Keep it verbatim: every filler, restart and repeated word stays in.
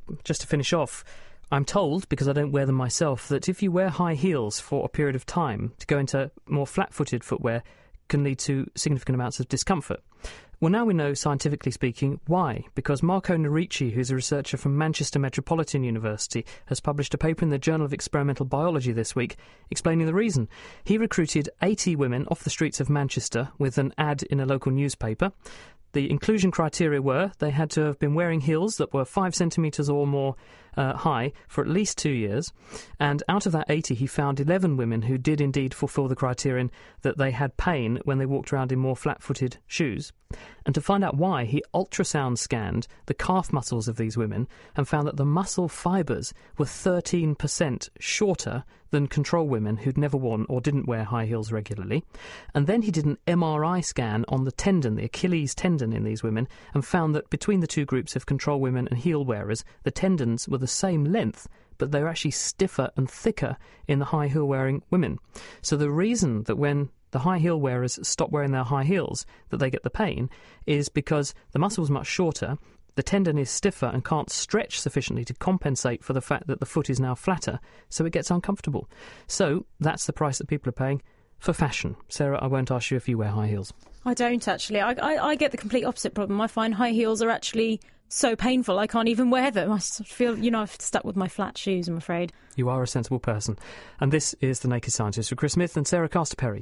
just to finish off, I'm told, because I don't wear them myself, that if you wear high heels for a period of time, to go into more flat-footed footwear can lead to significant amounts of discomfort. Well, now we know, scientifically speaking, why. Because Marco Nerici, who's a researcher from Manchester Metropolitan University, has published a paper in the Journal of Experimental Biology this week explaining the reason. He recruited eighty women off the streets of Manchester with an ad in a local newspaper. The inclusion criteria were they had to have been wearing heels that were five centimetres or more uh, high for at least two years. And out of that eighty, he found eleven women who did indeed fulfil the criterion that they had pain when they walked around in more flat-footed shoes. And to find out why, he ultrasound scanned the calf muscles of these women and found that the muscle fibres were thirteen percent shorter than control women who'd never worn or didn't wear high heels regularly. And then he did an M R I scan on the tendon, the Achilles tendon in these women, and found that between the two groups of control women and heel wearers, the tendons were the same length, but they were actually stiffer and thicker in the high heel wearing women. So the reason that when the high heel wearers stop wearing their high heels that they get the pain is because the muscle's much shorter, the tendon is stiffer and can't stretch sufficiently to compensate for the fact that the foot is now flatter, so it gets uncomfortable. So that's the price that people are paying for fashion. Sarah, I won't ask you if you wear high heels. I don't, actually. I, I, I get the complete opposite problem. I find high heels are actually so painful I can't even wear them. I feel, you know, I've stuck with my flat shoes, I'm afraid. You are a sensible person. And this is The Naked Scientist with Chris Smith and Sarah Castor-Perry.